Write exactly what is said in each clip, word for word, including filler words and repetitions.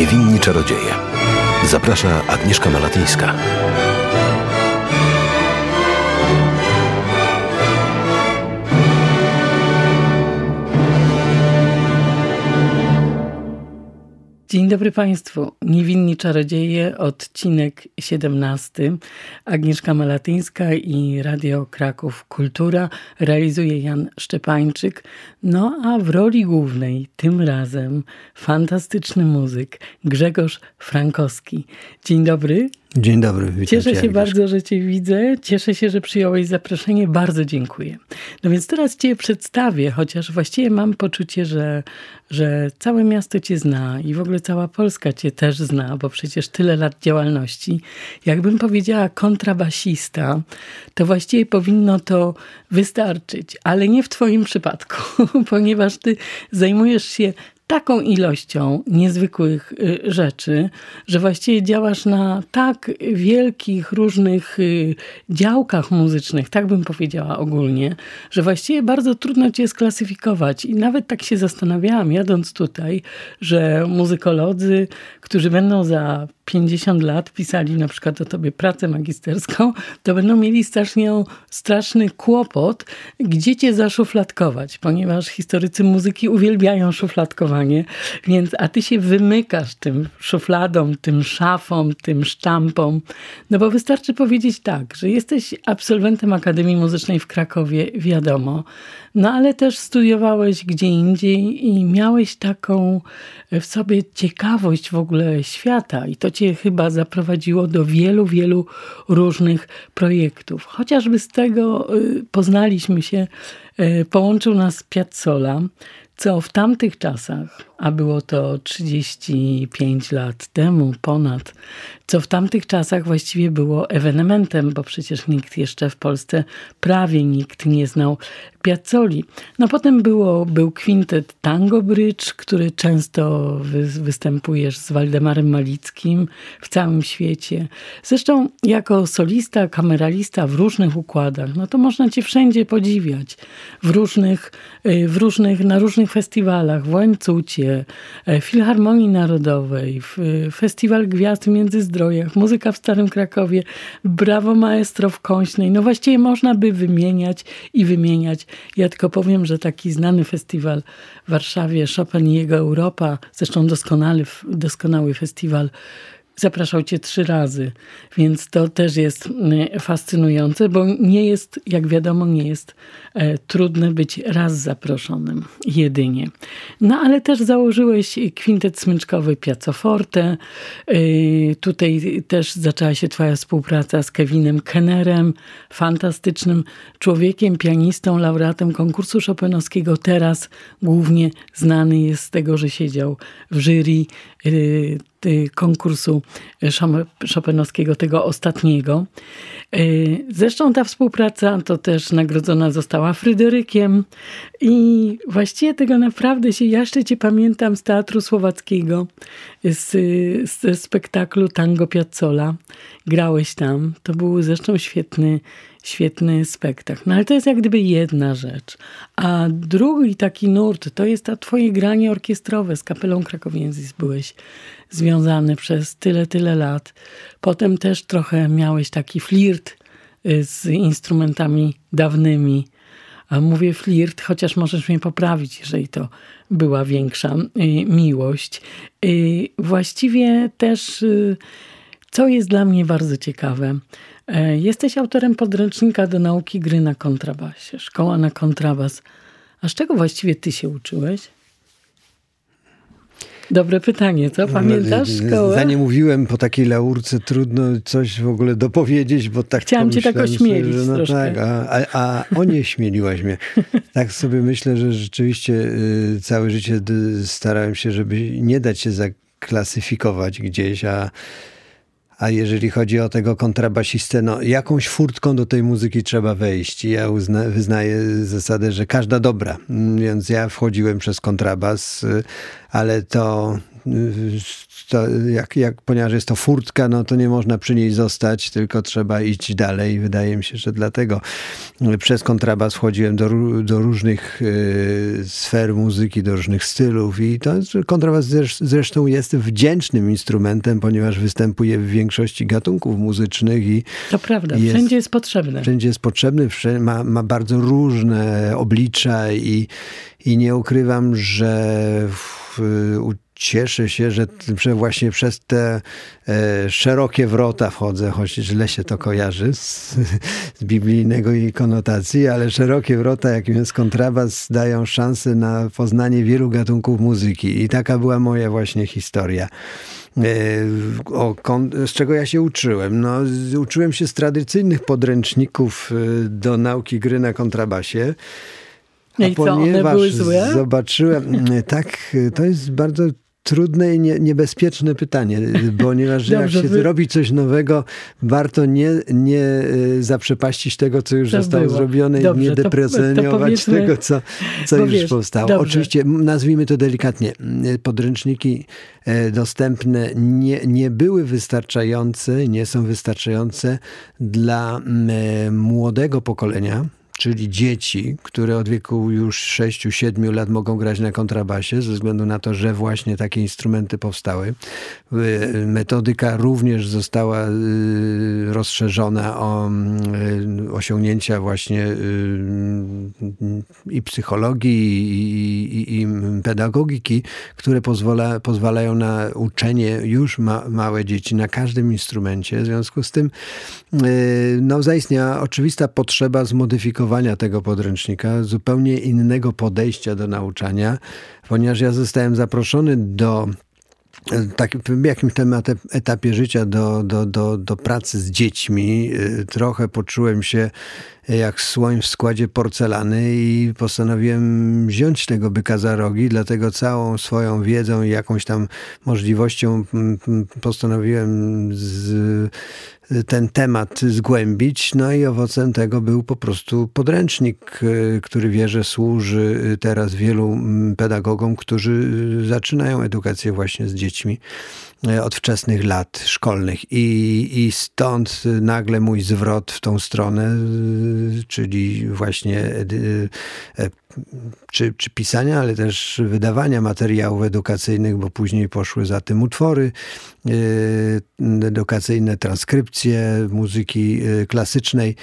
Niewinni czarodzieje. Zaprasza Agnieszka Malatyńska. Dzień dobry Państwu. Niewinni czarodzieje, odcinek siedemnasty. Agnieszka Malatyńska i Radio Kraków Kultura. Realizuje Jan Szczepańczyk. No a w roli głównej tym razem fantastyczny muzyk Grzegorz Frankowski. Dzień dobry. Dzień dobry, witam Cieszę cię, się Agnieszka. bardzo, że Cię widzę. Cieszę się, że przyjąłeś zaproszenie. Bardzo dziękuję. No więc teraz Cię przedstawię, chociaż właściwie mam poczucie, że, że całe miasto Cię zna i w ogóle cała Polska Cię też zna, bo przecież tyle lat działalności. Jakbym powiedziała kontrabasista, to właściwie powinno to wystarczyć, ale nie w Twoim przypadku, ponieważ Ty zajmujesz się taką ilością niezwykłych rzeczy, że właściwie działasz na tak wielkich, różnych działkach muzycznych, tak bym powiedziała ogólnie, że właściwie bardzo trudno cię sklasyfikować. I nawet tak się zastanawiałam, jadąc tutaj, że muzykolodzy, którzy będą za pięćdziesiąt lat pisali na przykład o tobie pracę magisterską, to będą mieli strasznie, straszny kłopot, gdzie cię zaszufladkować, ponieważ historycy muzyki uwielbiają szufladkowanie, więc a ty się wymykasz tym szufladom, tym szafom, tym sztampom, no bo wystarczy powiedzieć tak, że jesteś absolwentem Akademii Muzycznej w Krakowie, wiadomo, no ale też studiowałeś gdzie indziej i miałeś taką w sobie ciekawość w ogóle świata i to cię chyba zaprowadziło do wielu, wielu różnych projektów. Chociażby z tego poznaliśmy się, połączył nas Piazzolla, co w tamtych czasach, a było to trzydzieści pięć lat temu ponad, co w tamtych czasach właściwie było ewenementem, bo przecież nikt jeszcze w Polsce, prawie nikt nie znał Piazzoli. No potem było, był kwintet Tango Bridge, który często wy, występujesz z Waldemarem Malickim w całym świecie. Zresztą jako solista, kameralista w różnych układach, no to można cię wszędzie podziwiać. W różnych, w różnych, na różnych festiwalach, w Łańcucie, Filharmonii Narodowej, w Festiwal Gwiazd w Międzyzdrojach, Muzyka w Starym Krakowie, Brawo Maestro w Kąśnej. No właściwie można by wymieniać i wymieniać. Ja tylko powiem, że taki znany festiwal w Warszawie, Chopin i jego Europa, zresztą doskonały, doskonały festiwal, zapraszał cię trzy razy, więc to też jest fascynujące, bo nie jest, jak wiadomo, nie jest e, trudne być raz zaproszonym jedynie. No ale też założyłeś kwintet smyczkowy Piazzoforte. E, tutaj też zaczęła się twoja współpraca z Kevinem Kennerem, fantastycznym człowiekiem, pianistą, laureatem konkursu chopinowskiego. Teraz głównie znany jest z tego, że siedział w jury e, konkursu chopinowskiego, tego ostatniego. Zresztą ta współpraca to też nagrodzona została Fryderykiem i właściwie tego naprawdę się, ja jeszcze cię pamiętam z Teatru Słowackiego, z, z spektaklu Tango Piazzolla. Grałeś tam. To był zresztą świetny Świetny spektakl. No ale to jest jak gdyby jedna rzecz. A drugi taki nurt to jest to twoje granie orkiestrowe. Z Kapelą Krakowiensis byłeś związany przez tyle, tyle lat. Potem też trochę miałeś taki flirt z instrumentami dawnymi. A mówię flirt, chociaż możesz mnie poprawić, jeżeli to była większa miłość. Właściwie też, co jest dla mnie bardzo ciekawe, jesteś autorem podręcznika do nauki gry na kontrabasie. Szkoła na kontrabas. A z czego właściwie ty się uczyłeś? Dobre pytanie, co? Pamiętasz szkołę? Zanim mówiłem po takiej laurce, trudno coś w ogóle dopowiedzieć, bo tak Chciałam cię tak ośmielić że no troszkę. tak, a, a, a o nie śmieliłaś mnie. Tak sobie myślę, że rzeczywiście y, całe życie y, starałem się, żeby nie dać się zaklasyfikować gdzieś, a A jeżeli chodzi o tego kontrabasistę, no jakąś furtką do tej muzyki trzeba wejść. I ja uzna, wyznaję zasadę, że każda dobra. Więc ja wchodziłem przez kontrabas, ale to, to jak, jak, ponieważ jest to furtka, no to nie można przy niej zostać, tylko trzeba iść dalej. Wydaje mi się, że dlatego przez kontrabas wchodziłem do, do różnych y, sfer muzyki, do różnych stylów i to kontrabas zresztą jest wdzięcznym instrumentem, ponieważ występuje w większości gatunków muzycznych i to prawda, jest, wszędzie jest potrzebny. Wszędzie jest potrzebny, ma, ma bardzo różne oblicza i, i nie ukrywam, że w, cieszę się, że, że właśnie przez te e, szerokie wrota wchodzę, choć źle się to kojarzy z, z biblijnego jej konotacji, ale szerokie wrota, jakim jest kontrabas, dają szansę na poznanie wielu gatunków muzyki. I taka była moja właśnie historia. O, z czego ja się uczyłem? No, uczyłem się z tradycyjnych podręczników do nauki gry na kontrabasie. A I co, one były złe? Zobaczyłem, tak, to jest bardzo trudne i nie, niebezpieczne pytanie, ponieważ jak się wy... robi coś nowego, warto nie, nie zaprzepaścić tego, co już to zostało było. zrobione Dobrze, i nie deprecjonować tego, co, co już wiesz, powstało. Dobrze. Oczywiście, nazwijmy to delikatnie, podręczniki dostępne nie, nie były wystarczające, nie są wystarczające dla młodego pokolenia, czyli dzieci, które od wieku już sześciu siedmiu lat mogą grać na kontrabasie, ze względu na to, że właśnie takie instrumenty powstały. Metodyka również została rozszerzona o osiągnięcia właśnie i psychologii, i, i, i pedagogiki, które pozwala, pozwalają na uczenie już ma, małe dzieci na każdym instrumencie. W związku z tym no, zaistniała oczywista potrzeba zmodyfikowania tego podręcznika, zupełnie innego podejścia do nauczania, ponieważ ja zostałem zaproszony do tak, w jakimś tam etapie życia do, do, do, do pracy z dziećmi. Trochę poczułem się jak słoń w składzie porcelany i postanowiłem wziąć tego byka za rogi, dlatego całą swoją wiedzą i jakąś tam możliwością postanowiłem z ten temat zgłębić. No i owocem tego był po prostu podręcznik, który wierzę służy teraz wielu pedagogom, którzy zaczynają edukację właśnie z dziećmi od wczesnych lat szkolnych. I, i stąd nagle mój zwrot w tą stronę, czyli właśnie czy, czy pisania, ale też wydawania materiałów edukacyjnych, bo później poszły za tym utwory edukacyjne, transkrypcje muzyki klasycznej.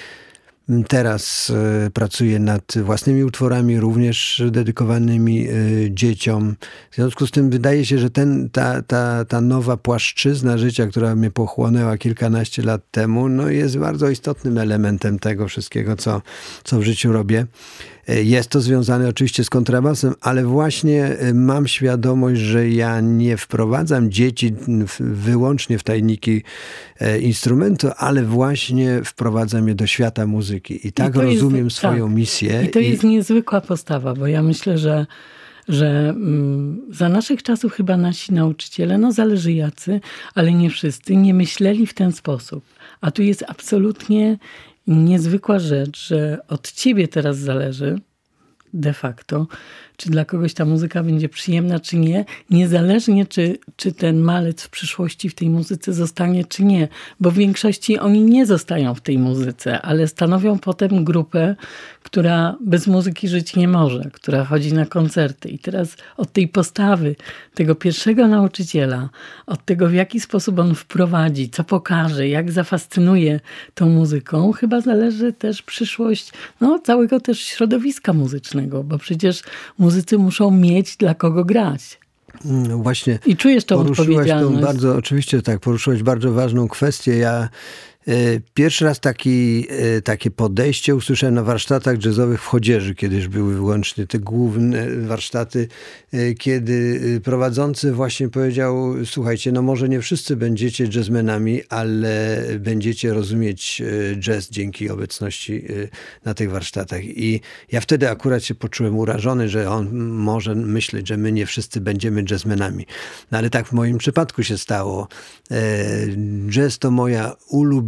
Teraz pracuję nad własnymi utworami, również dedykowanymi dzieciom. W związku z tym wydaje się, że ten, ta, ta, ta nowa płaszczyzna życia, która mnie pochłonęła kilkanaście lat temu, no jest bardzo istotnym elementem tego wszystkiego, co, co w życiu robię. Jest to związane oczywiście z kontrabasem, ale właśnie mam świadomość, że ja nie wprowadzam dzieci wyłącznie w tajniki instrumentu, ale właśnie wprowadzam je do świata muzyki. I tak I rozumiem jest, swoją tak. misję. I to i... jest niezwykła postawa, bo ja myślę, że że mm, za naszych czasów chyba nasi nauczyciele, no zależy jacy, ale nie wszyscy, nie myśleli w ten sposób. A tu jest absolutnie niezwykła rzecz, że od ciebie teraz zależy de facto, czy dla kogoś ta muzyka będzie przyjemna, czy nie, niezależnie czy, czy ten malec w przyszłości w tej muzyce zostanie, czy nie. Bo w większości oni nie zostają w tej muzyce, ale stanowią potem grupę, która bez muzyki żyć nie może, która chodzi na koncerty. I teraz od tej postawy tego pierwszego nauczyciela, od tego, w jaki sposób on wprowadzi, co pokaże, jak zafascynuje tą muzyką, chyba zależy też przyszłość no, całego też środowiska muzycznego, bo przecież muzycy muszą mieć dla kogo grać. No właśnie. I czujesz tą poruszyłaś odpowiedzialność. Tą bardzo, oczywiście tak, poruszyłaś bardzo ważną kwestię. Ja pierwszy raz taki, takie podejście usłyszałem na warsztatach jazzowych w Chodzieży. Kiedyś były wyłącznie te główne warsztaty, kiedy prowadzący właśnie powiedział: słuchajcie, no może nie wszyscy będziecie jazzmenami, ale będziecie rozumieć jazz dzięki obecności na tych warsztatach. I ja wtedy akurat się poczułem urażony, że on może myśleć, że my nie wszyscy będziemy jazzmenami. No ale tak w moim przypadku się stało. Jazz to moja ulubiona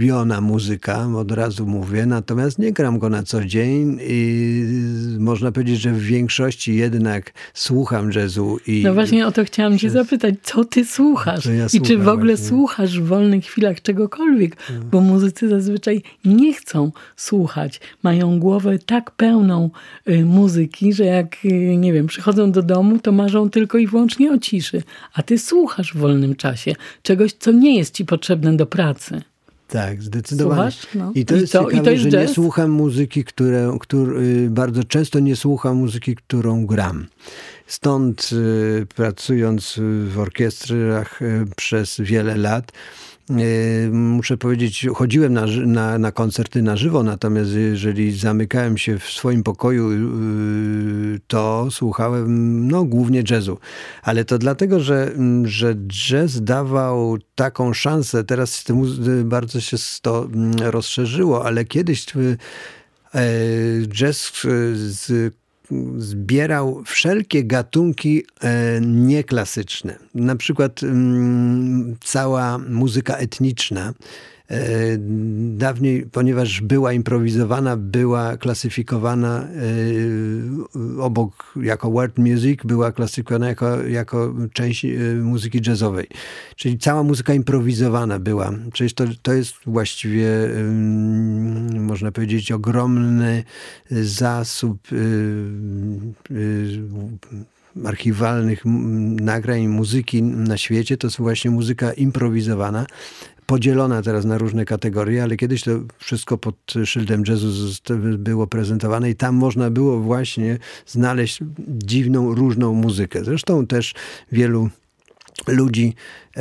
ulubiona muzyka, od razu mówię, natomiast nie gram go na co dzień i można powiedzieć, że w większości jednak słucham jazzu. I no właśnie o to chciałam cię zapytać, co ty słuchasz? Ja I czy w ogóle właśnie. słuchasz w wolnych chwilach czegokolwiek? No. Bo muzycy zazwyczaj nie chcą słuchać. Mają głowę tak pełną y, muzyki, że jak, y, nie wiem, przychodzą do domu, to marzą tylko i wyłącznie o ciszy. A ty słuchasz w wolnym czasie czegoś, co nie jest ci potrzebne do pracy. Tak, zdecydowanie. Słuchasz? No. I to I jest co? ciekawe, I to jest że jazz? nie słucham muzyki, które, który, bardzo często nie słucham muzyki, którą gram. Stąd y, pracując w orkiestrach y, przez wiele lat, muszę powiedzieć, chodziłem na, na, na koncerty na żywo, natomiast jeżeli zamykałem się w swoim pokoju, to słuchałem no, głównie jazzu. Ale to dlatego, że, że jazz dawał taką szansę, teraz bardzo się to rozszerzyło, ale kiedyś jazz z zbierał wszelkie gatunki e, nieklasyczne. Na przykład m, cała muzyka etniczna. E, dawniej, ponieważ była improwizowana, była klasyfikowana e, obok jako world music, była klasyfikowana jako, jako część e, muzyki jazzowej. Czyli cała muzyka improwizowana była. Czyli to, to jest właściwie e, można powiedzieć ogromny zasób e, e, archiwalnych nagrań muzyki na świecie. To jest właśnie muzyka improwizowana, podzielona teraz na różne kategorie, ale kiedyś to wszystko pod szyldem jazzu było prezentowane i tam można było właśnie znaleźć dziwną, różną muzykę. Zresztą też wielu ludzi e,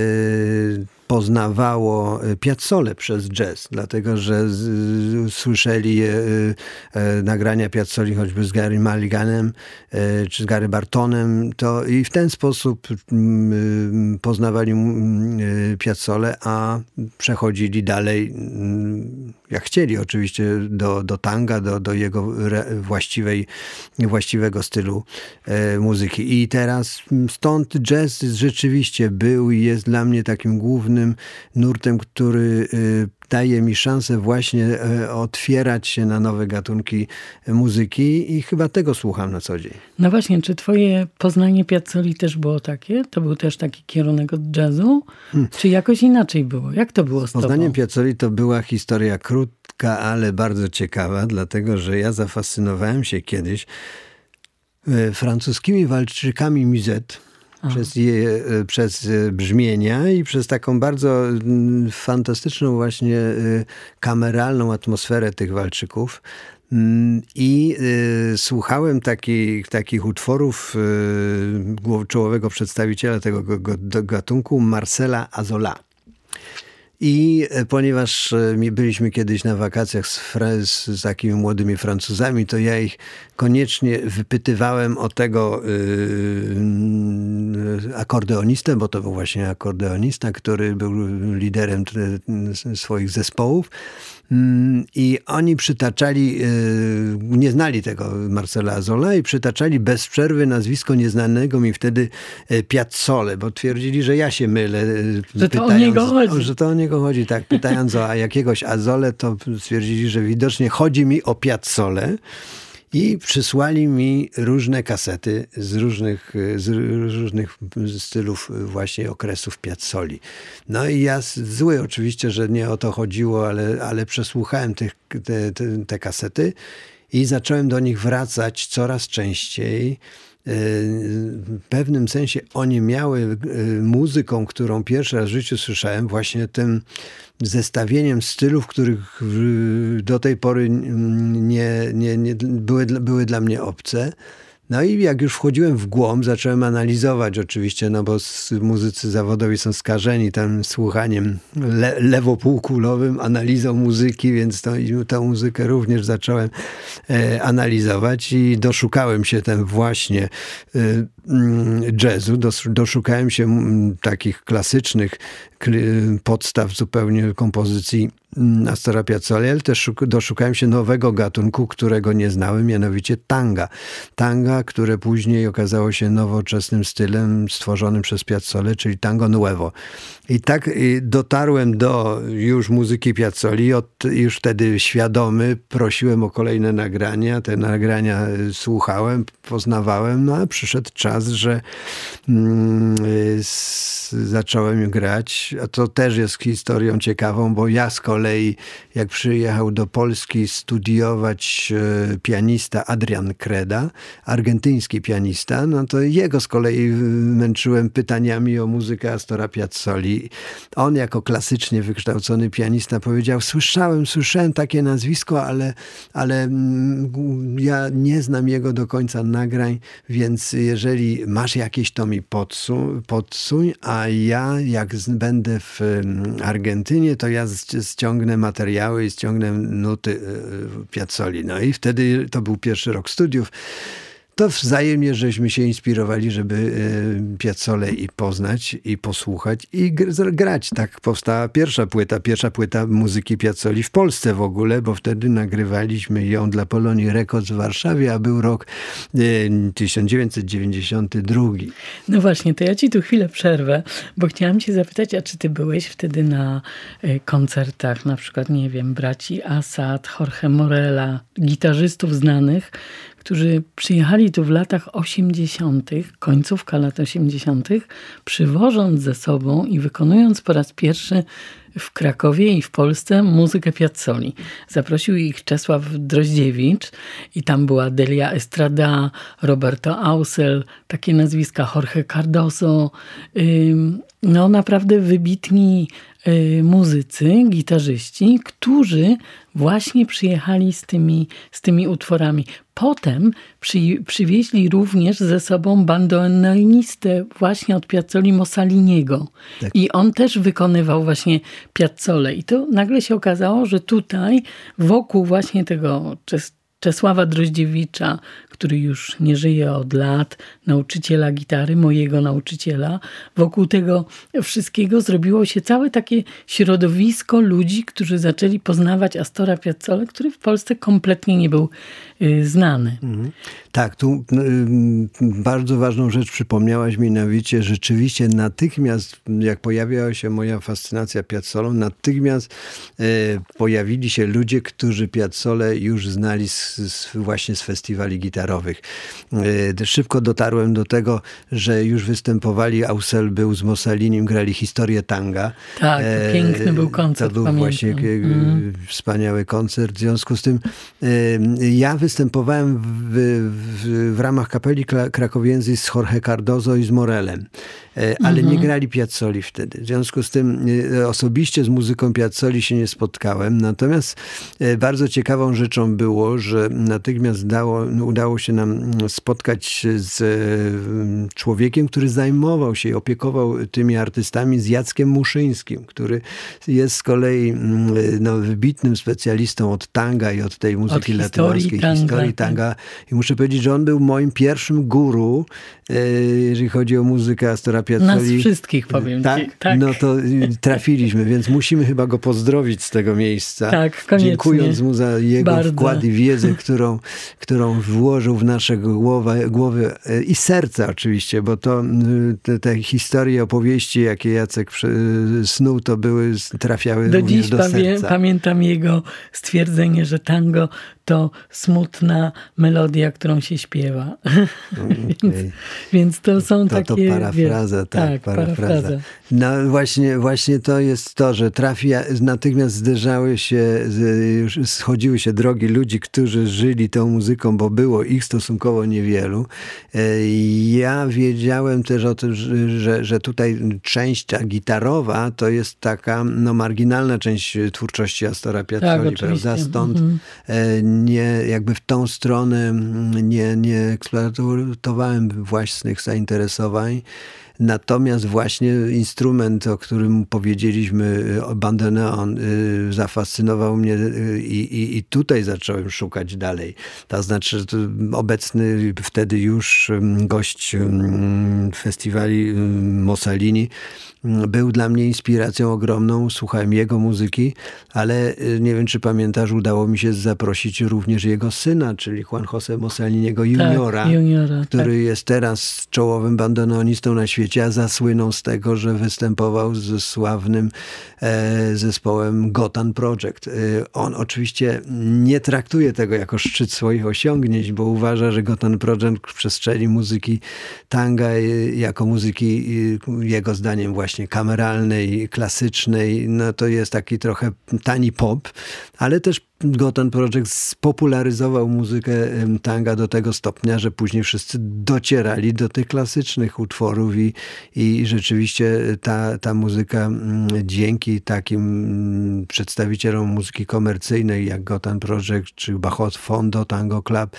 poznawało Piazzolę przez jazz, dlatego że z, z, słyszeli e, e, nagrania Piazzoli choćby z Gary Mulliganem e, czy z Gary Bartonem, to i w ten sposób m, poznawali m, Piazzolę, a przechodzili dalej, m, jak chcieli oczywiście, do, do tanga, do, do jego re, właściwej, właściwego stylu e, muzyki. I teraz stąd jazz rzeczywiście był i jest dla mnie takim głównym nurtem, który daje mi szansę właśnie otwierać się na nowe gatunki muzyki i chyba tego słucham na co dzień. No właśnie, czy twoje poznanie Piazzoli też było takie? To był też taki kierunek od jazzu? Hmm. Czy jakoś inaczej było? Jak to było z tobą? Poznanie Piazzoli to była historia krótka, ale bardzo ciekawa, dlatego że ja zafascynowałem się kiedyś francuskimi walczykami Musette. Przez, je, przez brzmienia i przez taką bardzo fantastyczną właśnie kameralną atmosferę tych walczyków. I y, słuchałem taki, takich utworów y, czołowego przedstawiciela tego go, go, gatunku, Marcela Azola. I ponieważ byliśmy kiedyś na wakacjach z, z, z takimi młodymi Francuzami, to ja ich koniecznie wypytywałem o tego yy, akordeonistę, bo to był właśnie akordeonista, który był liderem swoich zespołów. I oni przytaczali, nie znali tego Marcela Azola i przytaczali bez przerwy nazwisko nieznanego mi wtedy Piazzolę, bo twierdzili, że ja się mylę. Że to o niego chodzi. Że to o niego chodzi, tak. Pytając o jakiegoś Azolę, to stwierdzili, że widocznie chodzi mi o Piazzolę. I przysłali mi różne kasety z różnych, z różnych stylów właśnie okresów Piazzoli. No i ja zły oczywiście, że nie o to chodziło, ale, ale przesłuchałem tych, te, te, te kasety i zacząłem do nich wracać coraz częściej. W pewnym sensie oni miały muzyką, którą pierwszy raz w życiu słyszałem, właśnie tym zestawieniem stylów, których do tej pory nie, nie, nie były, były dla mnie obce. No i jak już wchodziłem w głąb, zacząłem analizować oczywiście, no bo muzycy zawodowi są skażeni tam słuchaniem le, lewopółkulowym, analizą muzyki, więc to, tę muzykę również zacząłem e, analizować i doszukałem się tam właśnie e, jazzu, dos, doszukałem się m, takich klasycznych podstaw zupełnie kompozycji Astora Piazzoli, ale też doszukałem się nowego gatunku, którego nie znałem, mianowicie tanga. Tanga, tango, które później okazało się nowoczesnym stylem stworzonym przez Piazzolę, czyli tango nuevo. I tak dotarłem do już muzyki Piazzoli, od, już wtedy świadomy, prosiłem o kolejne nagrania, te nagrania słuchałem, poznawałem, no a przyszedł czas, że mm, s, zacząłem grać, a to też jest historią ciekawą, bo ja z kolei, jak przyjechał do Polski studiować e, pianista Adrian Kreda, argentyński pianista, no to jego z kolei męczyłem pytaniami o muzykę Astora Piazzoli. On jako klasycznie wykształcony pianista powiedział, słyszałem, słyszałem takie nazwisko, ale, ale ja nie znam jego do końca nagrań, więc jeżeli masz jakieś, to mi podsuń, podsuń, a ja jak będę w Argentynie, to ja ściągnę materiały i ściągnę nuty Piazzoli. No i wtedy to był pierwszy rok studiów. To wzajemnie żeśmy się inspirowali, żeby Piazzolę i poznać, i posłuchać, i grać. Tak powstała pierwsza płyta, pierwsza płyta muzyki Piazzoli w Polsce w ogóle, bo wtedy nagrywaliśmy ją dla Polonii Records w Warszawie, a był rok tysiąc dziewięćset dziewięćdziesiąty drugi. No właśnie, to ja ci tu chwilę przerwę, bo chciałam cię zapytać, a czy ty byłeś wtedy na koncertach, na przykład, nie wiem, braci Assad, Jorge Morela, gitarzystów znanych, którzy przyjechali tu w latach osiemdziesiątych, końcówka lat osiemdziesiątych, przywożąc ze sobą i wykonując po raz pierwszy w Krakowie i w Polsce muzykę Piazzoli. Zaprosił ich Czesław Droździewicz i tam była Delia Estrada, Roberto Ausel, takie nazwiska, Jorge Cardoso. No naprawdę wybitni muzycy, gitarzyści, którzy właśnie przyjechali z tymi, z tymi utworami. Potem przy, przywieźli również ze sobą bandoneonistę właśnie od Piazzoli Mossaliniego. Tak. I on też wykonywał właśnie Piazzolę. I to nagle się okazało, że tutaj wokół właśnie tego Czes- Czesława Droździewicza, który już nie żyje od lat, nauczyciela gitary, mojego nauczyciela. Wokół tego wszystkiego zrobiło się całe takie środowisko ludzi, którzy zaczęli poznawać Astora Piazzolę, który w Polsce kompletnie nie był y, znany. Mhm. Tak, tu y, bardzo ważną rzecz przypomniałaś mi, mianowicie rzeczywiście natychmiast, jak pojawiała się moja fascynacja Piazzolą, natychmiast y, pojawili się ludzie, którzy Piazzolę już znali z, z, właśnie z festiwali gitarowych. Szybko dotarłem do tego, że już występowali, Ausel był z Mossalinim, grali historię tanga. Tak, to piękny był koncert, To był pamiętam. właśnie mm. wspaniały koncert. W związku z tym ja występowałem w, w, w ramach kapeli Krakowiensis z Jorge Cardoso i z Morelem. Ale mhm. nie grali Piazzoli wtedy. W związku z tym osobiście z muzyką Piazzoli się nie spotkałem. Natomiast bardzo ciekawą rzeczą było, że natychmiast dało, udało się nam spotkać z człowiekiem, który zajmował się i opiekował tymi artystami, z Jackiem Muszyńskim, który jest z kolei no, wybitnym specjalistą od tanga i od tej muzyki od latynoskiej, historii, historii tanga. tanga. I muszę powiedzieć, że on był moim pierwszym guru, jeżeli chodzi o muzykę Astora Piazzoli. Nas wszystkich, powiem tak? ci. Tak, no to trafiliśmy, więc musimy chyba go pozdrowić z tego miejsca. Tak, koniecznie. Dziękując mu za jego Bardzo. wkład i wiedzę, którą, którą włożył w nasze głowy, głowy i serca oczywiście, bo to te, te historie, opowieści, jakie Jacek snuł, to były, trafiały do również dziś do pamię- serca. pamiętam jego stwierdzenie, że tango to smutna melodia, którą się śpiewa. Okay. więc, więc to są to, takie... To parafraza, wie, tak, tak parafraza. parafraza. No właśnie, właśnie to jest to, że trafia, natychmiast zderzały się, już schodziły się drogi ludzi, którzy żyli tą muzyką, bo było ich stosunkowo niewielu. Ja wiedziałem też o tym, że, że tutaj część ta gitarowa to jest taka no, marginalna część twórczości Astora Piazzoli, tak, prawda? Stąd mhm. nie, jakby w tą stronę nie, nie eksploatowałem własnych zainteresowań. Natomiast właśnie instrument, o którym powiedzieliśmy, bandoneon, zafascynował mnie i, i, i tutaj zacząłem szukać dalej. To znaczy, że to obecny wtedy już gość festiwali Mossalini był dla mnie inspiracją ogromną. Słuchałem jego muzyki, ale nie wiem, czy pamiętasz, udało mi się zaprosić również jego syna, czyli Juan José Mossaliniego juniora, tak, juniora który tak. jest teraz czołowym bandoneonistą na świecie, a zasłynął z tego, że występował ze sławnym e, zespołem Gotan Project. E, on oczywiście nie traktuje tego jako szczyt swoich osiągnięć, bo uważa, że Gotan Project w przestrzeni muzyki tanga e, jako muzyki e, jego zdaniem właśnie kameralnej, klasycznej, no to jest taki trochę tani pop, ale też Gotan Project spopularyzował muzykę tanga do tego stopnia, że później wszyscy docierali do tych klasycznych utworów i, i rzeczywiście ta, ta muzyka dzięki takim przedstawicielom muzyki komercyjnej jak Gotan Project czy Bajos Fondo, Tango Club,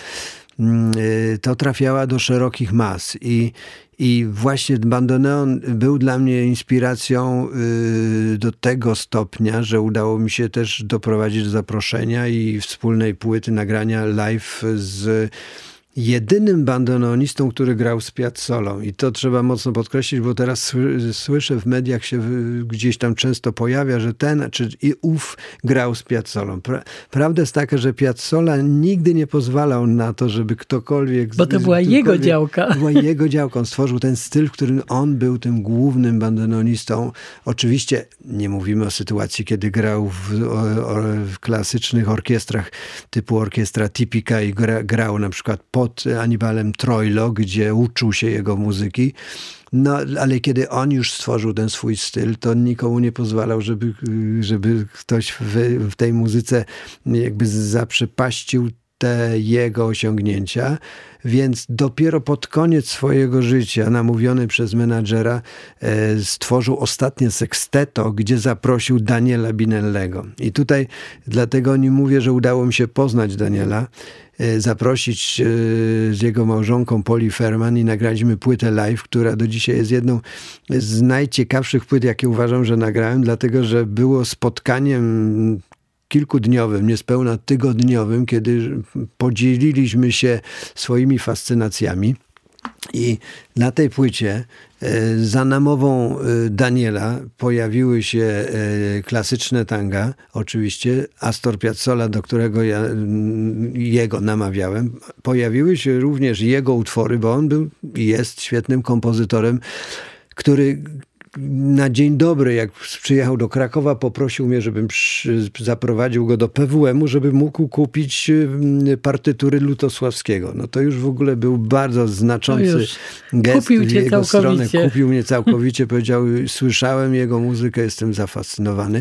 to trafiała do szerokich mas i I właśnie bandoneon był dla mnie inspiracją do tego stopnia, że udało mi się też doprowadzić do zaproszenia i wspólnej płyty nagrania live z jedynym bandoneonistą, który grał z Piazzolą. I to trzeba mocno podkreślić, bo teraz słyszę w mediach się gdzieś tam często pojawia, że ten czy i ów grał z Piazzolą. Pra, prawda jest taka, że Piazzolla nigdy nie pozwalał na to, żeby ktokolwiek... Bo to była jego działka. Była jego działka. On stworzył ten styl, w którym on był tym głównym bandoneonistą. Oczywiście nie mówimy o sytuacji, kiedy grał w, o, o, w klasycznych orkiestrach typu orkiestra Tipica i gra, grał na przykład po pod Anibalem Troilo, gdzie uczył się jego muzyki. No, ale kiedy on już stworzył ten swój styl, to nikomu nie pozwalał, żeby, żeby ktoś w, w tej muzyce jakby zaprzepaścił te jego osiągnięcia. Więc dopiero pod koniec swojego życia, namówiony przez menadżera, e, stworzył ostatnie seksteto, gdzie zaprosił Daniela Binellego. I tutaj dlatego nie mówię, że udało mi się poznać Daniela, e, zaprosić e, z jego małżonką Poli Ferman i nagraliśmy płytę live, która do dzisiaj jest jedną z najciekawszych płyt, jakie uważam, że nagrałem, dlatego że było spotkaniem kilkudniowym, niespełna tygodniowym, kiedy podzieliliśmy się swoimi fascynacjami. I na tej płycie za namową Daniela pojawiły się klasyczne tanga, oczywiście, Astor Piazzolla, do którego ja jego namawiałem. Pojawiły się również jego utwory, bo on był i jest świetnym kompozytorem, który na dzień dobry, jak przyjechał do Krakowa, poprosił mnie, żebym przy, zaprowadził go do P W M-u, żeby mógł kupić partytury Lutosławskiego. No to już w ogóle był bardzo znaczący gest kupił w cię jego całkowicie. stronę. Kupił mnie całkowicie. Powiedział, słyszałem jego muzykę, jestem zafascynowany.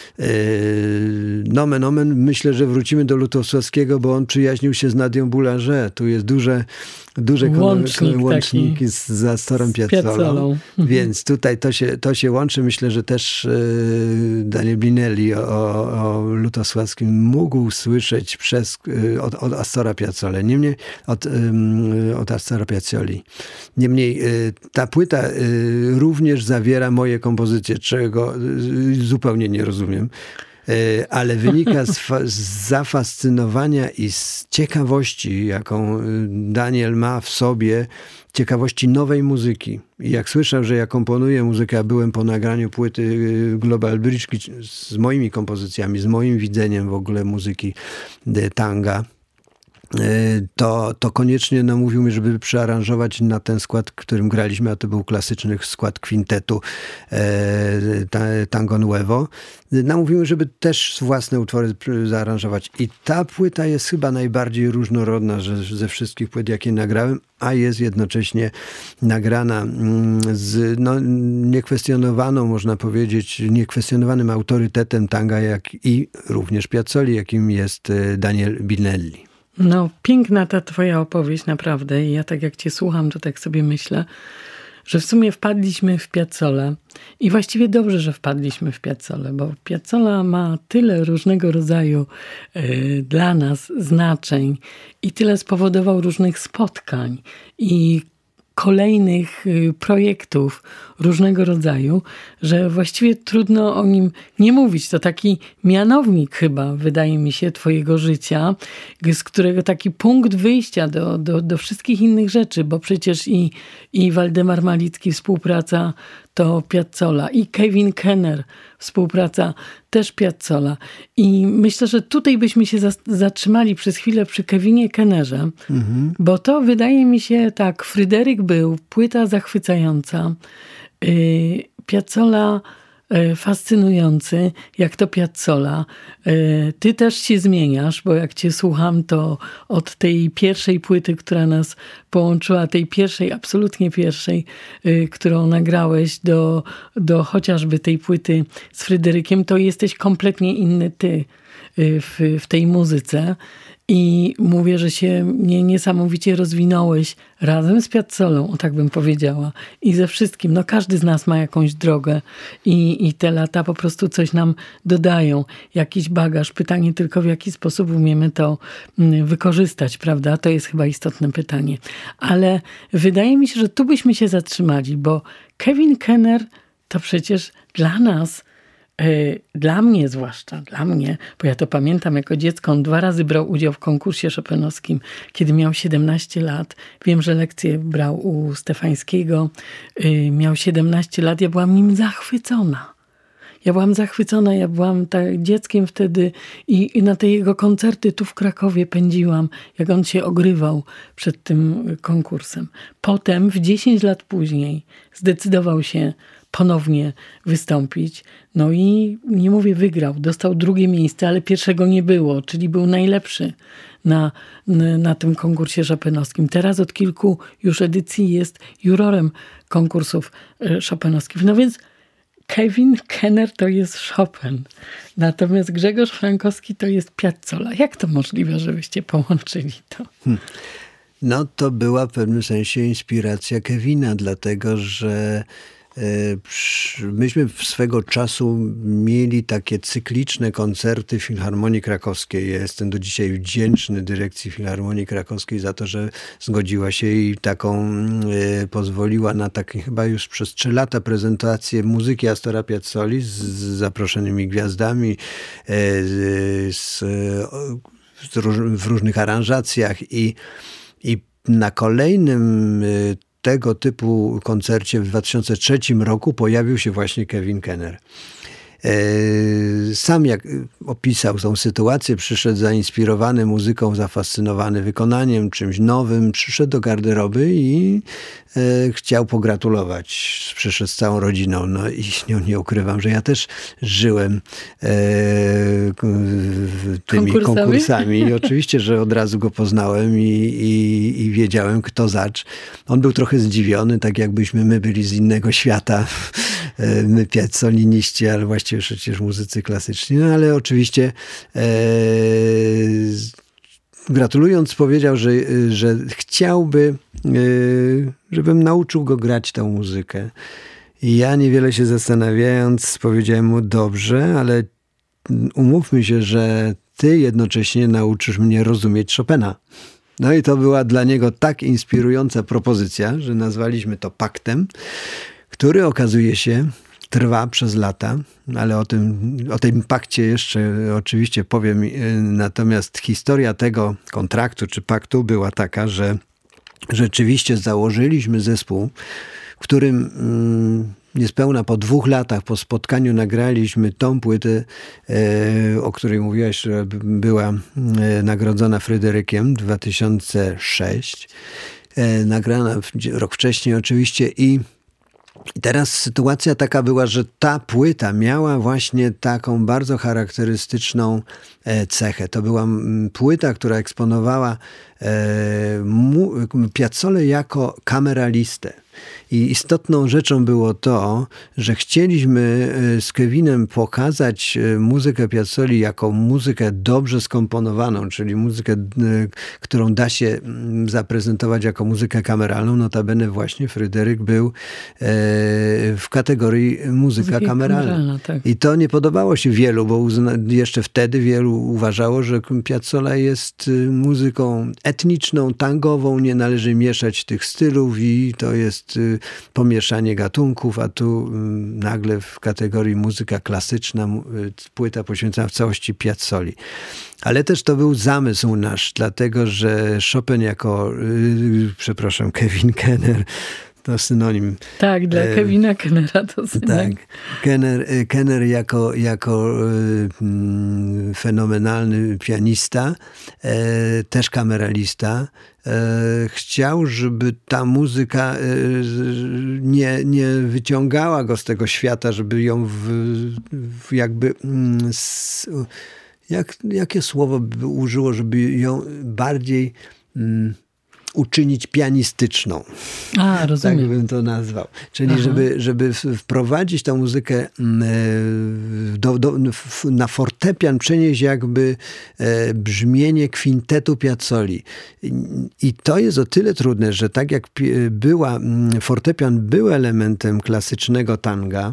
Nomen omen, myślę, że wrócimy do Lutosławskiego, bo on przyjaźnił się z Nadią Boulanger. Tu jest duże, duże Łącznik łączniki z, z Astorem Piazzolą. Więc tutaj to się, to się łączy. Myślę, że też y, Daniel Binelli o, o Lutosławskim mógł słyszeć przez, y, od, od Astora Piazzolę. Niemniej od, y, od Astora Piazzoli. Niemniej y, ta płyta y, również zawiera moje kompozycje, czego y, zupełnie nie rozumiem. Ale wynika z, z zafascynowania i z ciekawości, jaką Daniel ma w sobie, ciekawości nowej muzyki. I jak słyszał, że ja komponuję muzykę, a byłem po nagraniu płyty Global Bridge z moimi kompozycjami, z moim widzeniem w ogóle muzyki tanga, to, to koniecznie namówił mnie, żeby przearanżować na ten skład, którym graliśmy, a to był klasyczny skład kwintetu e, Tango Nuevo. Namówił mnie, żeby też własne utwory zaaranżować. I ta płyta jest chyba najbardziej różnorodna ze wszystkich płyt, jakie nagrałem, a jest jednocześnie nagrana z no, niekwestionowaną, można powiedzieć, niekwestionowanym autorytetem tanga, jak i również Piazzoli, jakim jest Daniel Binelli. No, piękna ta twoja opowieść, naprawdę. I ja tak jak cię słucham, to tak sobie myślę, że w sumie wpadliśmy w Piazzollę. I właściwie dobrze, że wpadliśmy w Piazzollę, bo Piazzolla ma tyle różnego rodzaju y, dla nas znaczeń i tyle spowodował różnych spotkań i kolejnych projektów różnego rodzaju, że właściwie trudno o nim nie mówić. To taki mianownik chyba, wydaje mi się, twojego życia, z którego taki punkt wyjścia do, do, do wszystkich innych rzeczy, bo przecież i, i Waldemar Malicki, współpraca to Piazzolla, i Kevin Kenner, współpraca też Piazzolla. I myślę, że tutaj byśmy się zatrzymali przez chwilę przy Kevinie Kennerze, mhm. bo to wydaje mi się tak, Fryderyk był, płyta zachwycająca, yy, Piazzolla fascynujący, jak to Piazzolla. Ty też się zmieniasz, bo jak cię słucham, to od tej pierwszej płyty, która nas połączyła, tej pierwszej, absolutnie pierwszej, którą nagrałeś, do, do chociażby tej płyty z Fryderykiem, to jesteś kompletnie inny ty w, w tej muzyce. I mówię, że się nie, niesamowicie rozwinąłeś razem z Piazzollą, o tak bym powiedziała. I ze wszystkim. No każdy z nas ma jakąś drogę i, i te lata po prostu coś nam dodają. Jakiś bagaż. Pytanie tylko, w jaki sposób umiemy to wykorzystać, prawda? To jest chyba istotne pytanie. Ale wydaje mi się, że tu byśmy się zatrzymali, bo Kevin Kenner to przecież dla nas, dla mnie zwłaszcza, dla mnie, bo ja to pamiętam jako dziecko, on dwa razy brał udział w konkursie chopinowskim, kiedy miał siedemnaście lat. Wiem, że lekcje brał u Stefańskiego. Miał siedemnaście lat, ja byłam nim zachwycona. Ja byłam zachwycona, ja byłam tak dzieckiem wtedy i, i na te jego koncerty tu w Krakowie pędziłam, jak on się ogrywał przed tym konkursem. Potem, w dziesięć lat później, zdecydował się ponownie wystąpić. No i nie mówię wygrał, dostał drugie miejsce, ale pierwszego nie było, czyli był najlepszy na, na, na tym konkursie chopinowskim. Teraz od kilku już edycji jest jurorem konkursów chopinowskich. No więc Kevin Kenner to jest Chopin, natomiast Grzegorz Frankowski to jest Piazzolla. Jak to możliwe, żebyście połączyli to? Hmm. No to była w pewnym sensie inspiracja Kevina, dlatego że myśmy swego czasu mieli takie cykliczne koncerty Filharmonii Krakowskiej. Ja jestem do dzisiaj wdzięczny dyrekcji Filharmonii Krakowskiej za to, że zgodziła się i taką e, pozwoliła na takie chyba już przez trzy lata prezentację muzyki Astora Piazzoli z, z zaproszonymi gwiazdami e, z, z róż, w różnych aranżacjach i, i na kolejnym e, tego typu koncercie w dwa tysiące trzecim roku pojawił się właśnie Kevin Kenner. Sam jak opisał tą sytuację, przyszedł zainspirowany muzyką, zafascynowany wykonaniem, czymś nowym, przyszedł do garderoby i e, chciał pogratulować. Przyszedł z całą rodziną. No i nie, nie ukrywam, że ja też żyłem e, tymi konkursami, konkursami. I oczywiście, że od razu go poznałem i, i, i wiedziałem, kto zacz. On był trochę zdziwiony, tak jakbyśmy my byli z innego świata. My piazzoliniści, ale właściwie przecież muzycy klasyczni. No ale oczywiście e, gratulując powiedział, że, że chciałby, e, żebym nauczył go grać tę muzykę. I ja niewiele się zastanawiając powiedziałem mu, dobrze, ale umówmy się, że ty jednocześnie nauczysz mnie rozumieć Chopina. No i to była dla niego tak inspirująca propozycja, że nazwaliśmy to paktem, który okazuje się trwa przez lata, ale o tym, o tym pakcie jeszcze oczywiście powiem. Natomiast historia tego kontraktu czy paktu była taka, że rzeczywiście założyliśmy zespół, w którym niespełna po dwóch latach po spotkaniu nagraliśmy tą płytę, o której mówiłaś, że była nagrodzona Fryderykiem dwa tysiące szóstym. Nagrana rok wcześniej oczywiście i I teraz sytuacja taka była, że ta płyta miała właśnie taką bardzo charakterystyczną cechę. To była płyta, która eksponowała Piazzollę jako kameralistę. I istotną rzeczą było to, że chcieliśmy z Kevinem pokazać muzykę Piazzoli jako muzykę dobrze skomponowaną, czyli muzykę, którą da się zaprezentować jako muzykę kameralną. Notabene właśnie Fryderyk był w kategorii muzyka Muzyka kameralna. kameralna, tak. I to nie podobało się wielu, bo uzna- jeszcze wtedy wielu uważało, że Piazzolla jest muzyką etniczną, tangową, nie należy mieszać tych stylów i to jest pomieszanie gatunków, a tu nagle w kategorii muzyka klasyczna, płyta poświęcona w całości Piazzoli. Ale też to był zamysł nasz, dlatego że Chopin jako, yy, przepraszam, Kevin Kenner, to synonim. Tak, dla e, Kevina Kennera to synonim. Tak. Kenner, Kenner jako, jako y, fenomenalny pianista, e, też kameralista, e, chciał, żeby ta muzyka e, nie, nie wyciągała go z tego świata, żeby ją w, w jakby... Mm, s, jak, jakie słowo by użyło, żeby ją bardziej... Mm, uczynić pianistyczną. A, rozumiem. Tak bym to nazwał. Czyli Aha. żeby, żeby wprowadzić tę muzykę do, do, na fortepian, przenieść jakby brzmienie kwintetu Piazzoli. I to jest o tyle trudne, że tak jak była, fortepian był elementem klasycznego tanga,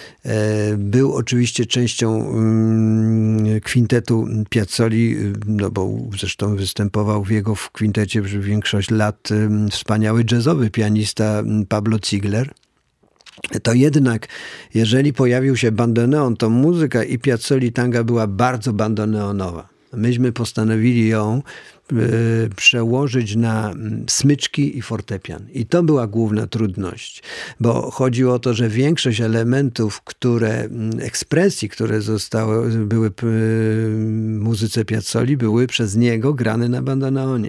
był oczywiście częścią kwintetu Piazzoli, no bo zresztą występował w jego w kwintecie przez większość lat wspaniały jazzowy pianista Pablo Ziegler. To jednak, jeżeli pojawił się bandoneon, to muzyka i Piazzoli tanga była bardzo bandoneonowa. Myśmy postanowili ją y, przełożyć na smyczki i fortepian. I to była główna trudność, bo chodziło o to, że większość elementów, które, ekspresji, które zostały, były w muzyce Piazzoli, były przez niego grane na bandoneonie.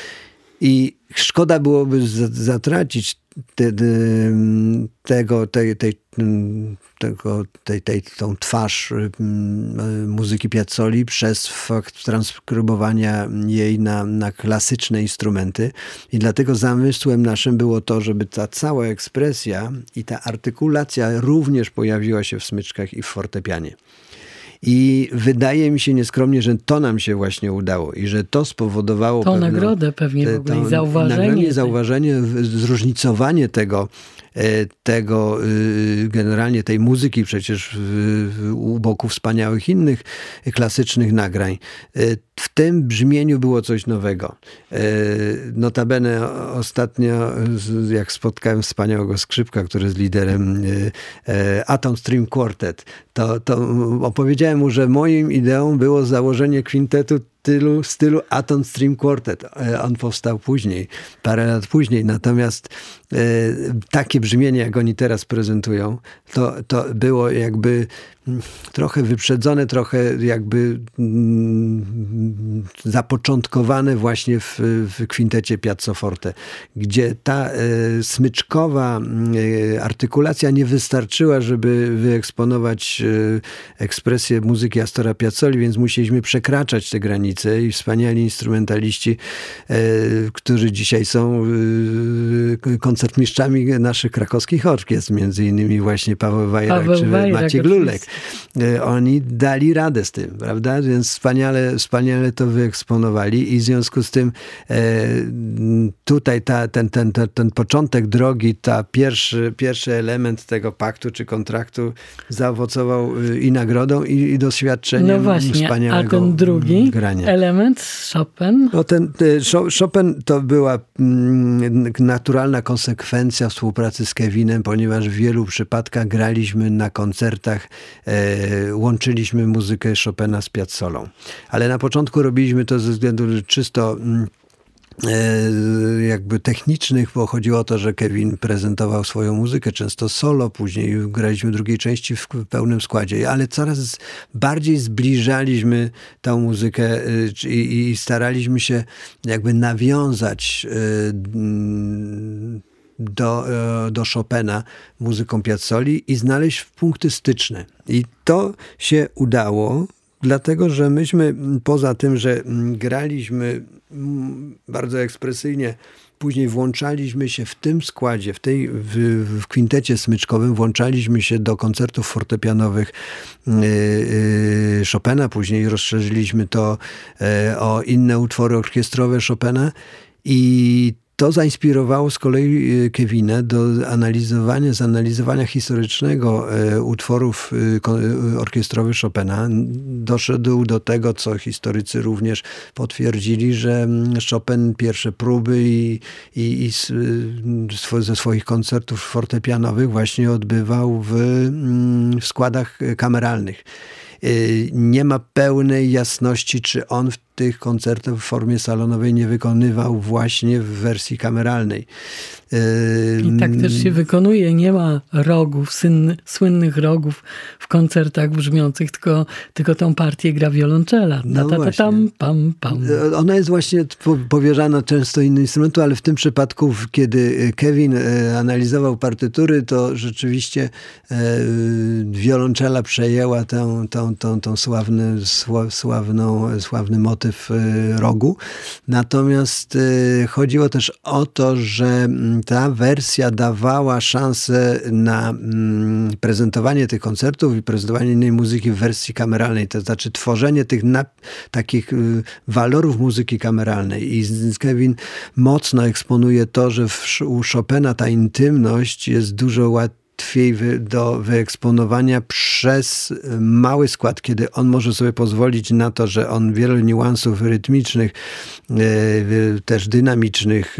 I szkoda byłoby zatracić te, te, tego, tej, tej, tego, tej, tej, tą twarz muzyki Piazzoli przez fakt transkrybowania jej na, na klasyczne instrumenty. I dlatego zamysłem naszym było to, żeby ta cała ekspresja i ta artykulacja również pojawiła się w smyczkach i w fortepianie. I wydaje mi się nieskromnie, że to nam się właśnie udało i że to spowodowało... Tą pewno, nagrodę pewnie te, w ogóle to, i zauważenie. Nagrodę, zauważenie, zróżnicowanie tego, tego generalnie tej muzyki przecież u boku wspaniałych innych klasycznych nagrań. W tym brzmieniu było coś nowego. Notabene ostatnio, jak spotkałem wspaniałego skrzypka, który jest liderem Atom Stream Quartet, to, to opowiedziałem mu, że moim ideą było założenie kwintetu stylu, stylu Atom Stream Quartet. On powstał później, parę lat później. Natomiast e, takie brzmienie, jak oni teraz prezentują, to, to było jakby trochę wyprzedzone, trochę jakby mm, zapoczątkowane właśnie w, w kwintecie Piazzoforte, gdzie ta e, smyczkowa e, artykulacja nie wystarczyła, żeby wyeksponować e, ekspresję muzyki Astora Piazzoli, więc musieliśmy przekraczać te granice i wspaniali instrumentaliści, e, którzy dzisiaj są e, koncertmistrzami naszych krakowskich orkiestr, między innymi właśnie Paweł Wajrak Paweł czy Wajrak, Maciek Lulek. Oni dali radę z tym, prawda? Więc wspaniale, wspaniale to wyeksponowali i w związku z tym e, tutaj ta, ten, ten, ten, ten początek drogi, ta pierwszy, pierwszy element tego paktu czy kontraktu zaowocował i nagrodą i, i doświadczeniem no właśnie, wspaniałego a ten drugi grania. element, Chopin? No ten, Chopin to była naturalna konsekwencja współpracy z Kevinem, ponieważ w wielu przypadkach graliśmy na koncertach, e, łączyliśmy muzykę Chopina z Piazzolą. Ale na początku robiliśmy to ze względu czysto e, jakby technicznych, bo chodziło o to, że Kevin prezentował swoją muzykę, często solo, później graliśmy w drugiej części w pełnym składzie, ale coraz bardziej zbliżaliśmy tę muzykę i, i staraliśmy się jakby nawiązać do, do Chopina muzyką Piazzoli i znaleźć punkty styczne. I to się udało. dlatego, że myśmy poza tym, że graliśmy bardzo ekspresyjnie, później włączaliśmy się w tym składzie, w tej w, w kwintecie smyczkowym, włączaliśmy się do koncertów fortepianowych yy, yy, Chopina, później rozszerzyliśmy to yy, o inne utwory orkiestrowe Chopina i to zainspirowało z kolei Kevina do analizowania, zanalizowania historycznego utworów orkiestrowych Chopina. Doszedł do tego, co historycy również potwierdzili, że Chopin pierwsze próby i, i, i ze swoich koncertów fortepianowych właśnie odbywał w, w składach kameralnych. Nie ma pełnej jasności, czy on w tych koncertach w formie salonowej nie wykonywał właśnie w wersji kameralnej. I tak też się wykonuje. Nie ma rogów, syn, słynnych rogów w koncertach brzmiących, tylko, tylko tą partię gra wiolonczela. No ta, ta, ta, tam, pam, pam. Ona jest właśnie powierzana często innym instrumentu, ale w tym przypadku, kiedy Kevin analizował partytury, to rzeczywiście wiolonczela przejęła tę, tę, tę, tę sławny, sławną, sławny motyw rogu. Natomiast chodziło też o to, że ta wersja dawała szansę na prezentowanie tych koncertów i prezentowanie innej muzyki w wersji kameralnej. To znaczy tworzenie tych na, takich walorów muzyki kameralnej. I Kevin mocno eksponuje to, że w, u Chopina ta intymność jest dużo łatwiejsza łatwiej do wyeksponowania przez mały skład, kiedy on może sobie pozwolić na to, że on wiele niuansów rytmicznych, też dynamicznych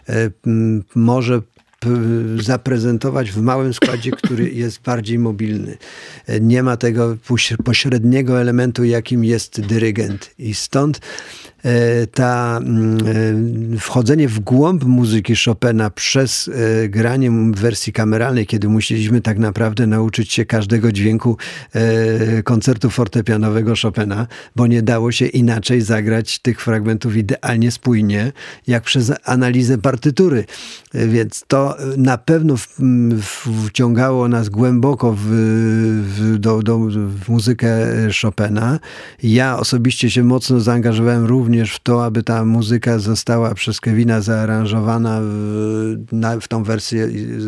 może zaprezentować w małym składzie, który jest bardziej mobilny. Nie ma tego pośredniego elementu, jakim jest dyrygent. I stąd ta wchodzenie w głąb muzyki Chopina przez granie w wersji kameralnej, kiedy musieliśmy tak naprawdę nauczyć się każdego dźwięku koncertu fortepianowego Chopina, bo nie dało się inaczej zagrać tych fragmentów idealnie spójnie, jak przez analizę partytury. Więc to na pewno wciągało nas głęboko w, w, do, do, w muzykę Chopina. Ja osobiście się mocno zaangażowałem również w to, aby ta muzyka została przez Kevina zaaranżowana w, na, w tą wersję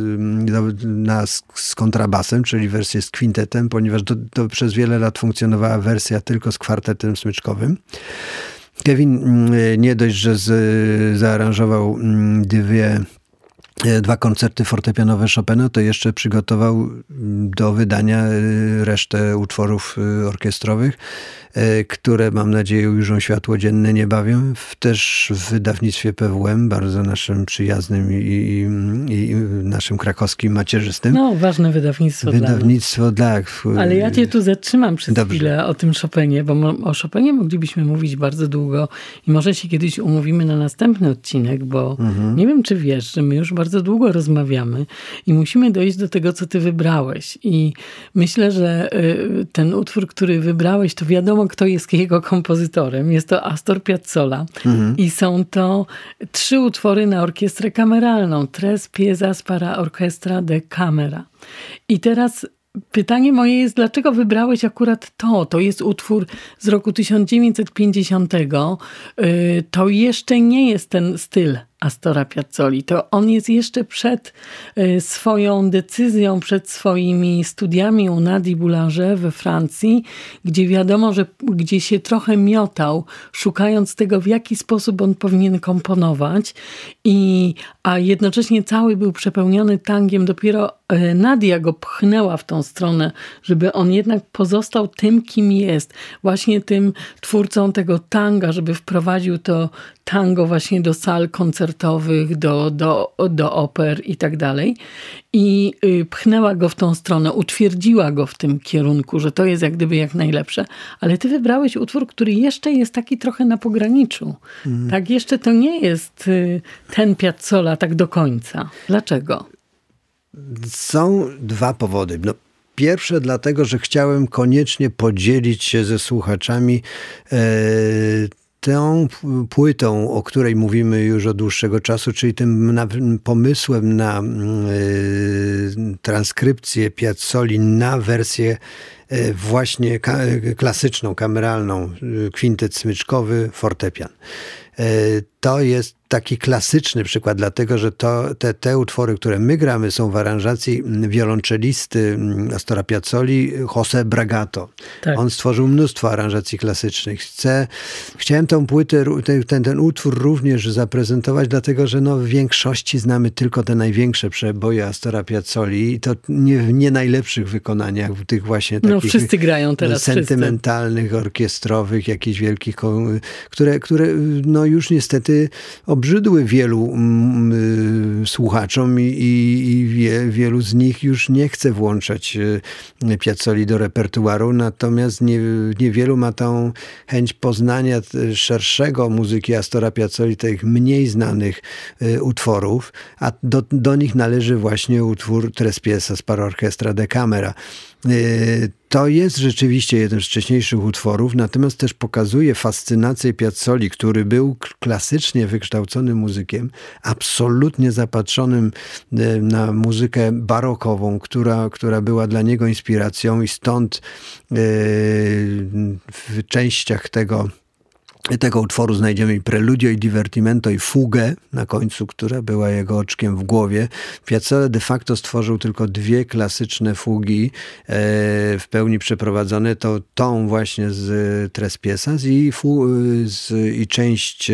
na, z kontrabasem, czyli wersję z kwintetem, ponieważ to, to przez wiele lat funkcjonowała wersja tylko z kwartetem smyczkowym. Kevin nie dość, że z, zaaranżował dwie dwa koncerty fortepianowe Chopina, to jeszcze przygotował do wydania resztę utworów orkiestrowych, które mam nadzieję ujrzą światło dzienne niebawem, też w wydawnictwie P W M, bardzo naszym przyjaznym i, i, i naszym krakowskim macierzystym. No, ważne wydawnictwo. Wydawnictwo, dla tak. Ale ja cię tu zatrzymam przez Dobrze. chwilę o tym Chopinie, bo o Chopinie moglibyśmy mówić bardzo długo i może się kiedyś umówimy na następny odcinek, bo mhm. nie wiem, czy wiesz, że my już bardzo długo rozmawiamy i musimy dojść do tego, co ty wybrałeś. I myślę, że ten utwór, który wybrałeś, to wiadomo, kto jest jego kompozytorem. Jest to Astor Piazzolla. Mhm. I są to trzy utwory na orkiestrę kameralną. Tres piezas para orchestra de camera. I teraz pytanie moje jest, dlaczego wybrałeś akurat to? To jest utwór z roku tysiąc dziewięćset pięćdziesiątego. To jeszcze nie jest ten styl Astora Piazzoli. To on jest jeszcze przed swoją decyzją, przed swoimi studiami u Nadia Boulanger we Francji, gdzie wiadomo, że gdzie się trochę miotał, szukając tego, w jaki sposób on powinien komponować. I, a jednocześnie cały był przepełniony tangiem. Dopiero Nadia go pchnęła w tą stronę, żeby on jednak pozostał tym, kim jest. Właśnie tym twórcą tego tanga, żeby wprowadził to tango właśnie do sal koncertowych, do, do, do oper i tak dalej. I pchnęła go w tą stronę, utwierdziła go w tym kierunku, że to jest jak gdyby jak najlepsze. Ale ty wybrałeś utwór, który jeszcze jest taki trochę na pograniczu. Mm. Tak, jeszcze to nie jest ten Piazzolla tak do końca. Dlaczego? Są dwa powody. No, pierwsze dlatego, że chciałem koniecznie podzielić się ze słuchaczami e, tą płytą, o której mówimy już od dłuższego czasu, czyli tym na, pomysłem na y, transkrypcję Piazzoli na wersję y, właśnie ka, klasyczną, kameralną, y, kwintet smyczkowy, fortepian. Y, to jest taki klasyczny przykład, dlatego że to, te, te utwory, które my gramy, są w aranżacji wiolonczelisty Astora Piazzoli, José Bragato. Tak. On stworzył mnóstwo aranżacji klasycznych. Chcę, chciałem tą płytę, ten, ten, ten utwór również zaprezentować, dlatego że no, w większości znamy tylko te największe przeboje Astora Piazzoli i to nie w nie najlepszych wykonaniach, w tych właśnie takich no, wszyscy grają teraz, sentymentalnych, wszyscy. orkiestrowych, jakichś wielkich, które, które no, już niestety obrzydły wielu mm, słuchaczom i, i wie, wielu z nich już nie chce włączać Piazzoli do repertuaru, natomiast nie, niewielu ma tą chęć poznania szerszego muzyki Astora Piazzoli, tych mniej znanych y, utworów, a do, do nich należy właśnie utwór Tres Piezas para Orchestra da Camera. To jest rzeczywiście jeden z wcześniejszych utworów, natomiast też pokazuje fascynację Piazzoli, który był klasycznie wykształconym muzykiem, absolutnie zapatrzonym na muzykę barokową, która, która była dla niego inspiracją i stąd w częściach tego Tego utworu znajdziemy i preludio, i divertimento, i fugę na końcu, która była jego oczkiem w głowie. Piazzolla de facto stworzył tylko dwie klasyczne fugi e, w pełni przeprowadzone. To tą właśnie z Tres Piezas i, fu, z, i część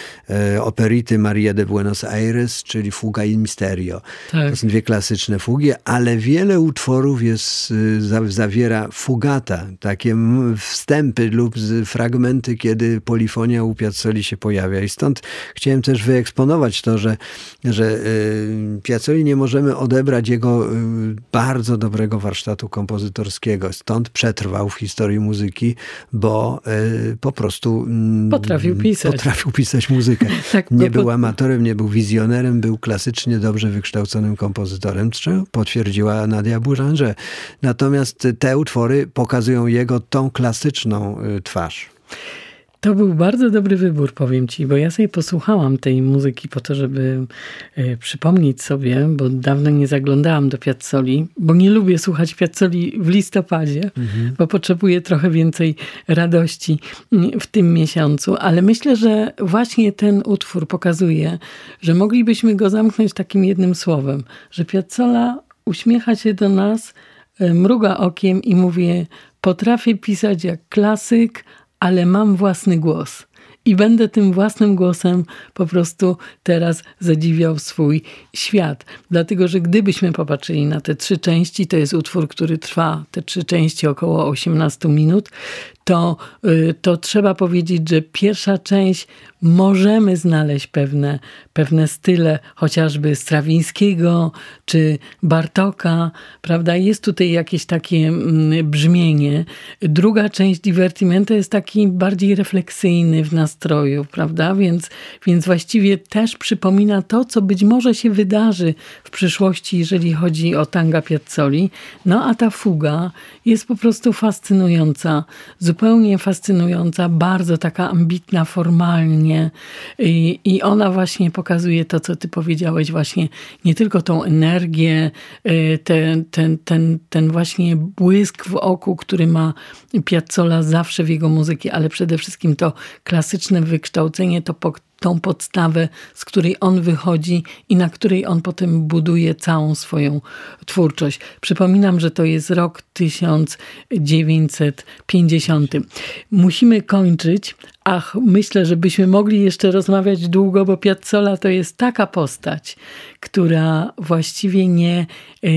e, operity Maria de Buenos Aires, czyli Fuga in Misterio. Tak. To są dwie klasyczne fugi, ale wiele utworów jest, zawiera fugata, takie wstępy lub fragmenty, kiedy polifonia u Piazzoli się pojawia. I stąd chciałem też wyeksponować to, że, że Piazzoli nie możemy odebrać jego bardzo dobrego warsztatu kompozytorskiego. Stąd przetrwał w historii muzyki, bo po prostu potrafił pisać, potrafił pisać muzykę. tak, nie był amatorem, nie był wizjonerem, był klasycznie dobrze wykształconym kompozytorem, co potwierdziła Nadia Boulanger. Natomiast te utwory pokazują jego tą klasyczną twarz. To był bardzo dobry wybór, powiem ci, bo ja sobie posłuchałam tej muzyki po to, żeby y, przypomnieć sobie, bo dawno nie zaglądałam do Piazzoli, bo nie lubię słuchać Piazzoli w listopadzie, mhm. bo potrzebuję trochę więcej radości w tym miesiącu, ale myślę, że właśnie ten utwór pokazuje, że moglibyśmy go zamknąć takim jednym słowem, że Piazzolla uśmiecha się do nas, y, mruga okiem i mówi: potrafię pisać jak klasyk, ale mam własny głos. I będę tym własnym głosem po prostu teraz zadziwiał swój świat. Dlatego, że gdybyśmy popatrzyli na te trzy części, to jest utwór, który trwa, te trzy części około osiemnaście minut, to, to trzeba powiedzieć, że pierwsza część możemy znaleźć pewne, pewne style, chociażby Strawińskiego czy Bartoka, prawda? Jest tutaj jakieś takie brzmienie. Druga część Divertimento jest taki bardziej refleksyjny w nastroju, prawda? Więc, więc właściwie też przypomina to, co być może się wydarzy w przyszłości, jeżeli chodzi o tanga Piazzoli. No a ta fuga jest po prostu fascynująca, zupełnie fascynująca, bardzo taka ambitna formalnie i, i ona właśnie pokazuje to, co ty powiedziałeś, właśnie nie tylko tą energię, ten, ten, ten, ten właśnie błysk w oku, który ma Piazzolla zawsze w jego muzyce, ale przede wszystkim to klasyczne wykształcenie, to po, tą podstawę, z której on wychodzi i na której on potem buduje całą swoją twórczość. Przypominam, że to jest rok tysiąc dziewięćset pięćdziesiąty. Musimy kończyć. Ach, myślę, że byśmy mogli jeszcze rozmawiać długo, bo Piazzolla to jest taka postać, która właściwie nie,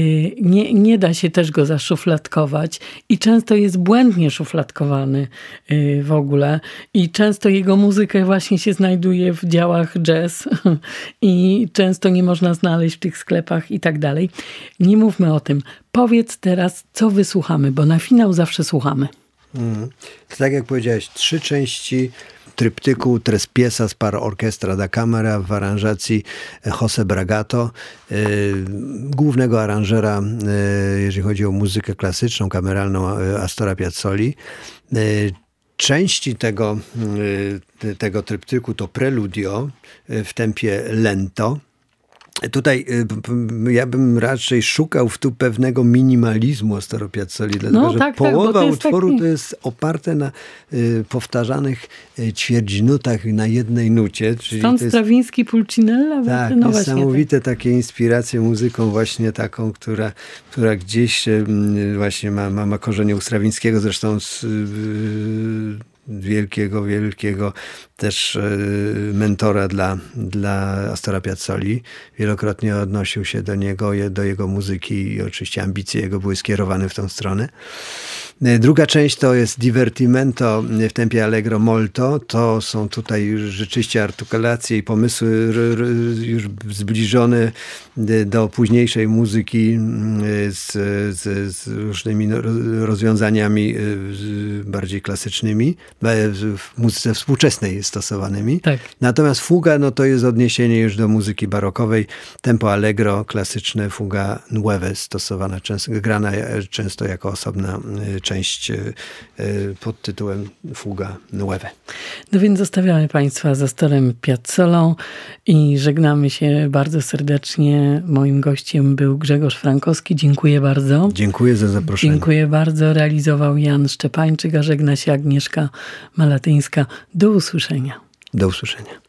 nie, nie da się też go zaszufladkować i często jest błędnie szufladkowany w ogóle i często jego muzykę właśnie się znajduje w działach jazz i często nie można znaleźć w tych sklepach i tak dalej. Nie mówmy o tym. Powiedz teraz, co wysłuchamy, bo na finał zawsze słuchamy. Mm. Tak jak powiedziałeś, trzy części tryptyku Tres Piezas para Orchestra da Camera w aranżacji José Bragato, yy, głównego aranżera, yy, jeżeli chodzi o muzykę klasyczną, kameralną Astora Piazzoli. Yy, części tego, tego tryptyku to preludio w tempie lento. Tutaj ja bym raczej szukał w tu pewnego minimalizmu Astor Piazzolli, dlatego no, że tak, połowa tak, to utworu taki... to jest oparte na y, powtarzanych y, ćwierćnutach na jednej nucie. Czyli Stąd to jest, Strawiński, Pulcinella. tak, no niesamowite właśnie, takie inspiracje muzyką właśnie taką, która, która gdzieś y, właśnie ma, ma, ma korzenie u Strawińskiego, zresztą z, y, wielkiego, wielkiego też y, mentora dla, dla Astora Piazzolli. Wielokrotnie odnosił się do niego, do jego muzyki i oczywiście ambicje jego były skierowane w tą stronę. Druga część to jest Divertimento w tempie Allegro molto. To są tutaj rzeczywiście artykulacje i pomysły już zbliżone do późniejszej muzyki z, z, z różnymi rozwiązaniami bardziej klasycznymi, w muzyce współczesnej stosowanymi. Tak. Natomiast fuga, no to jest odniesienie już do muzyki barokowej. Tempo Allegro, klasyczne, fuga nueve, stosowana, często, grana często jako osobna część pod tytułem Fuga Nueve. No więc zostawiamy Państwa z Astorem Piazzolą i żegnamy się bardzo serdecznie. Moim gościem był Grzegorz Frankowski. Dziękuję bardzo. Dziękuję za zaproszenie. Dziękuję bardzo. Realizował Jan Szczepańczyk, a żegna się Agnieszka Malatyńska. Do usłyszenia. Do usłyszenia.